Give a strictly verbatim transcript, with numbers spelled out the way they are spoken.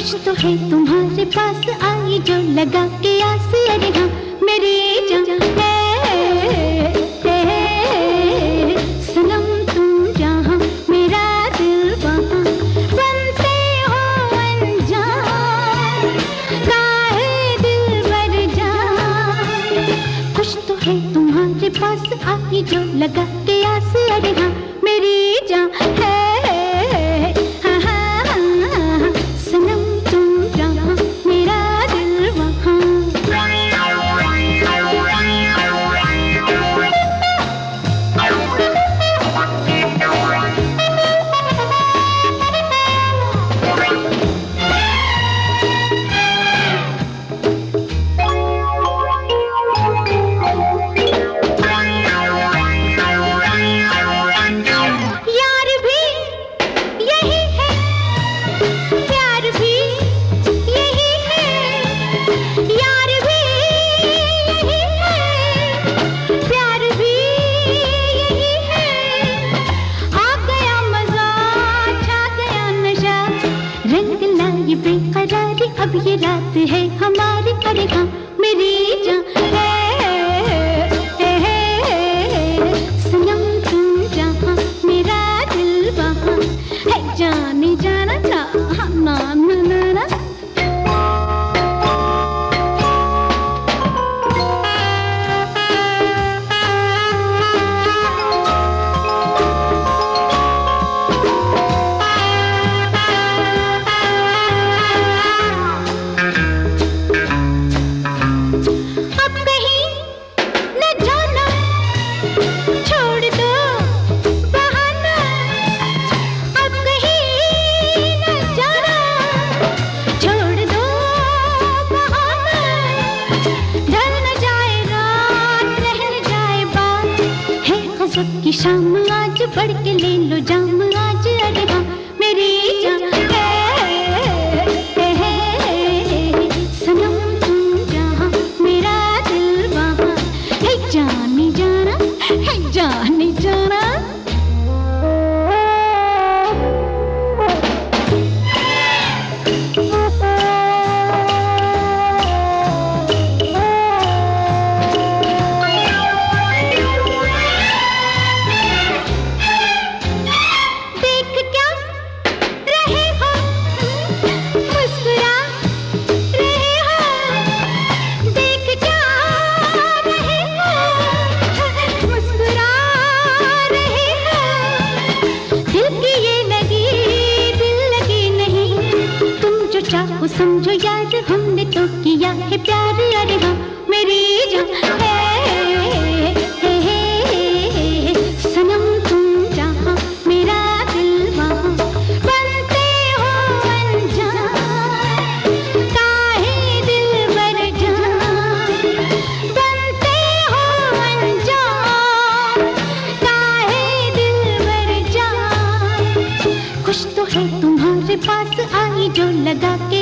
कुछ तो है तुम्हारे पास आई जो लगा के आस। अरे हाँ मेरी जान है, सनम तुम जहाँ मेरा दिल वहाँ, बनते हो अनजान काहे दिलबर जान। कुछ तो है तुम्हारे पास आई जो लगा के आस। अरे हाँ मेरी जान है, बेकरारी अब ये रात है हमारी। अरे हाँ मेरी जान है, सनम तुम जहाँ मेरा दिल वहाँ, है जाने जाना ना ना ना ना, ना। सबकी शाम आज बढ़ के ले लो जाम आज। अरे हाँ मेरी जान है, सनम तुम जहाँ मेरा दिल वहाँ, है जाने जाना है जाने जाना। चाहो समझो यार हमने तो किया है प्यार। अरे हाँ मेरी जान है, सनम तुम जहाँ मेरा दिल वहाँ, बनते हो अनजान काहे दिलबर जान, बनते हो अनजान काहे दिलबर जान। कुछ तो है तुम्हारे पास आई जो लगा के